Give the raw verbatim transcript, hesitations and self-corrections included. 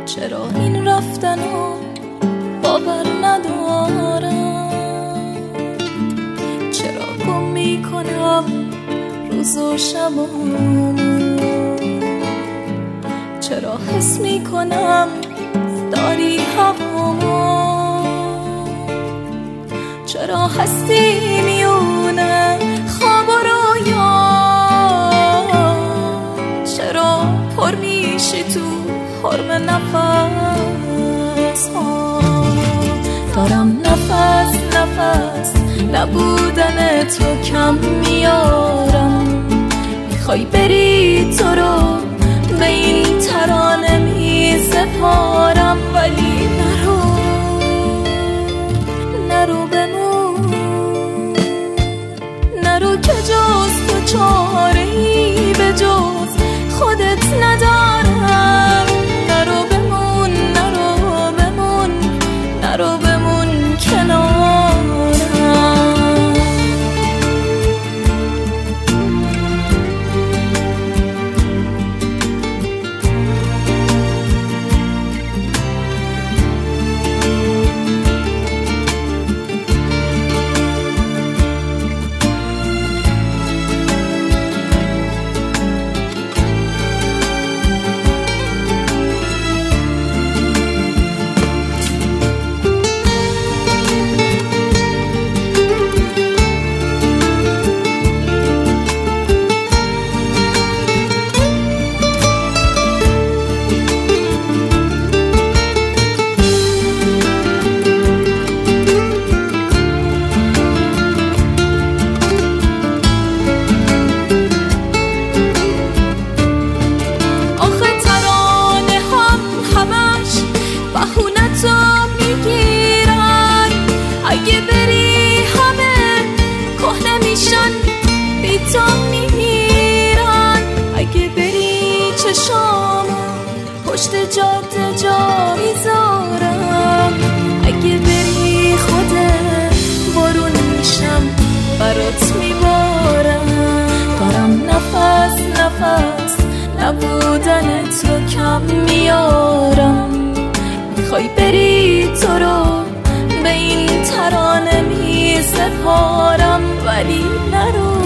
چرا این رفتنو باور ندارم؟ چرا گم میکنم روز و شبامو؟ چرا حس میکنم داری هوامو؟ چرا هستی میونه خواب و رویا؟ چرا پر میشی تو حرم نفس ها؟ دارم نفس نفس نبودن تو کم میارم. میخوای بری تو رو به این ترانه میسپارم، ولی نرو نرو بمون، نرو که جز تو چاره ای به جز خودت ندارم. نرو بمون نرو بمون نرو بمون کنارم. اگه بری همه کهنه میشن بی تو میمیرن. اگه بری چشامو پشت جاده جا میذارم. اگه بری خودت بارون میشم برات میبارم. دارم نفس نفس نبودن تو کم میارم. میخوای بری تو رو به این ترانه می سپارم، ولی نرو